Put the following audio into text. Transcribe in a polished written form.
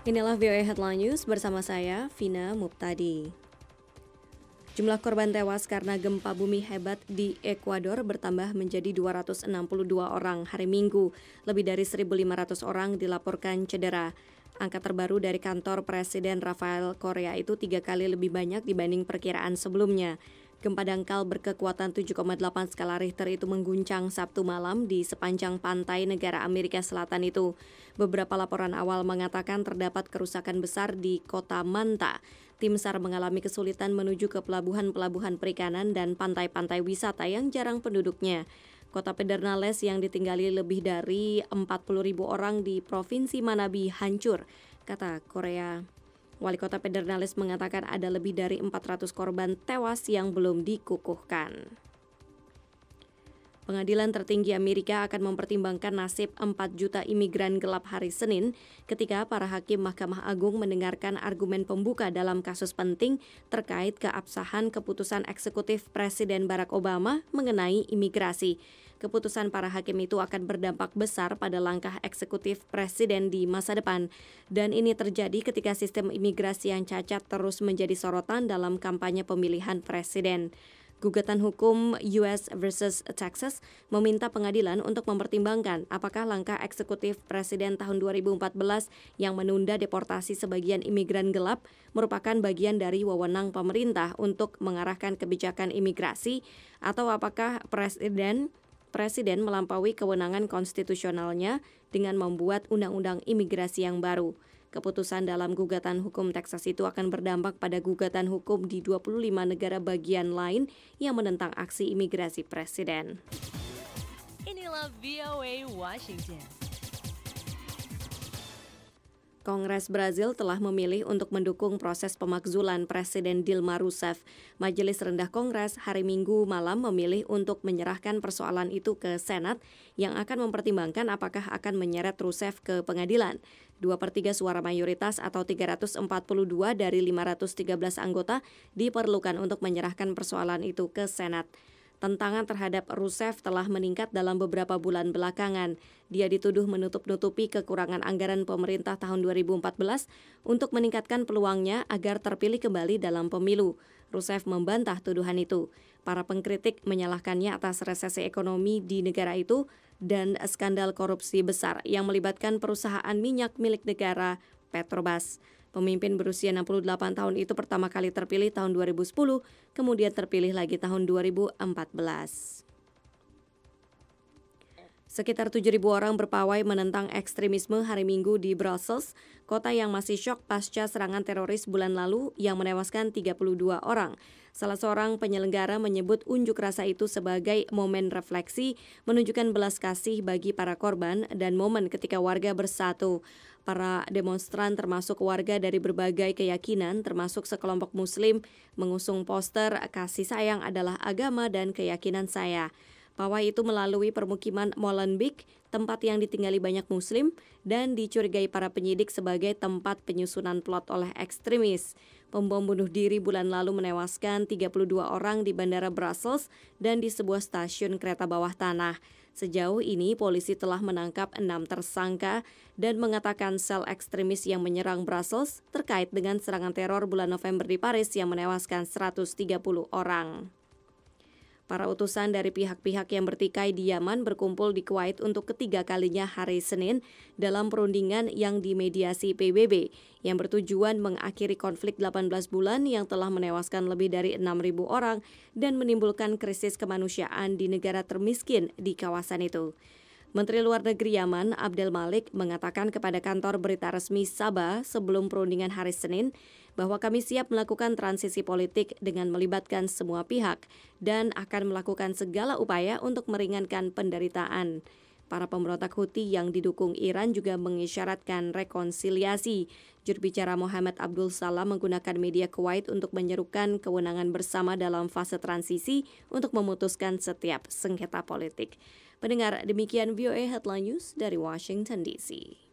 Inilah VOA Headline News bersama saya, Vina Muptadi. Jumlah korban tewas karena gempa bumi hebat di Ekuador bertambah menjadi 262 orang hari Minggu. Lebih dari 1.500 orang dilaporkan cedera. Angka terbaru dari kantor Presiden Rafael Correa itu 3 kali lebih banyak dibanding perkiraan sebelumnya. Gempa dangkal berkekuatan 7,8 skala Richter itu mengguncang Sabtu malam di sepanjang pantai negara Amerika Selatan itu. Beberapa laporan awal mengatakan terdapat kerusakan besar di kota Manta. Tim SAR mengalami kesulitan menuju ke pelabuhan-pelabuhan perikanan dan pantai-pantai wisata yang jarang penduduknya. Kota Pedernales yang ditinggali lebih dari 40.000 orang di Provinsi Manabí hancur, kata Korea. Wali Kota Pedernales mengatakan ada lebih dari 400 korban tewas yang belum dikukuhkan. Pengadilan tertinggi Amerika akan mempertimbangkan nasib 4 juta imigran gelap hari Senin ketika para hakim Mahkamah Agung mendengarkan argumen pembuka dalam kasus penting terkait keabsahan keputusan eksekutif Presiden Barack Obama mengenai imigrasi. Keputusan para hakim itu akan berdampak besar pada langkah eksekutif Presiden di masa depan. Dan ini terjadi ketika sistem imigrasi yang cacat terus menjadi sorotan dalam kampanye pemilihan Presiden. Gugatan hukum US versus Texas meminta pengadilan untuk mempertimbangkan apakah langkah eksekutif Presiden tahun 2014 yang menunda deportasi sebagian imigran gelap merupakan bagian dari wewenang pemerintah untuk mengarahkan kebijakan imigrasi atau apakah Presiden melampaui kewenangan konstitusionalnya dengan membuat undang-undang imigrasi yang baru. Keputusan dalam gugatan hukum Texas itu akan berdampak pada gugatan hukum di 25 negara bagian lain yang menentang aksi imigrasi Presiden. Inilah VOA Washington. Kongres Brazil telah memilih untuk mendukung proses pemakzulan Presiden Dilma Rousseff. Majelis Rendah Kongres hari Minggu malam memilih untuk menyerahkan persoalan itu ke Senat yang akan mempertimbangkan apakah akan menyeret Rousseff ke pengadilan. 2/3 suara mayoritas atau 342 dari 513 anggota diperlukan untuk menyerahkan persoalan itu ke Senat. Tentangan terhadap Rousseff telah meningkat dalam beberapa bulan belakangan. Dia dituduh menutup-nutupi kekurangan anggaran pemerintah tahun 2014 untuk meningkatkan peluangnya agar terpilih kembali dalam pemilu. Rousseff membantah tuduhan itu. Para pengkritik menyalahkannya atas resesi ekonomi di negara itu dan skandal korupsi besar yang melibatkan perusahaan minyak milik negara Petrobras. Pemimpin berusia 68 tahun itu pertama kali terpilih tahun 2010, kemudian terpilih lagi tahun 2014. Sekitar 7.000 orang berpawai menentang ekstremisme hari Minggu di Brussels, kota yang masih syok pasca serangan teroris bulan lalu yang menewaskan 32 orang. Salah seorang penyelenggara menyebut unjuk rasa itu sebagai momen refleksi, menunjukkan belas kasih bagi para korban dan momen ketika warga bersatu. Para demonstran termasuk warga dari berbagai keyakinan, termasuk sekelompok Muslim, mengusung poster "Kasih sayang adalah agama dan keyakinan saya". Pawai itu melalui permukiman Molenbeek, tempat yang ditinggali banyak Muslim, dan dicurigai para penyidik sebagai tempat penyusunan plot oleh ekstremis. Pembom bunuh diri bulan lalu menewaskan 32 orang di Bandara Brussels dan di sebuah stasiun kereta bawah tanah. Sejauh ini, polisi telah menangkap 6 tersangka dan mengatakan sel ekstremis yang menyerang Brussels terkait dengan serangan teror bulan November di Paris yang menewaskan 130 orang. Para utusan dari pihak-pihak yang bertikai di Yaman berkumpul di Kuwait untuk ketiga kalinya hari Senin dalam perundingan yang dimediasi PBB yang bertujuan mengakhiri konflik 18 bulan yang telah menewaskan lebih dari 6.000 orang dan menimbulkan krisis kemanusiaan di negara termiskin di kawasan itu. Menteri Luar Negeri Yaman, Abdel Malik, mengatakan kepada kantor berita resmi Sabah sebelum perundingan hari Senin bahwa kami siap melakukan transisi politik dengan melibatkan semua pihak dan akan melakukan segala upaya untuk meringankan penderitaan. Para pemberontak Houthi yang didukung Iran juga mengisyaratkan rekonsiliasi. Jurubicara Muhammad Abdul Salam menggunakan media Kuwait untuk menyerukan kewenangan bersama dalam fase transisi untuk memutuskan setiap sengketa politik. Pendengar, demikian VOA Headline News dari Washington DC.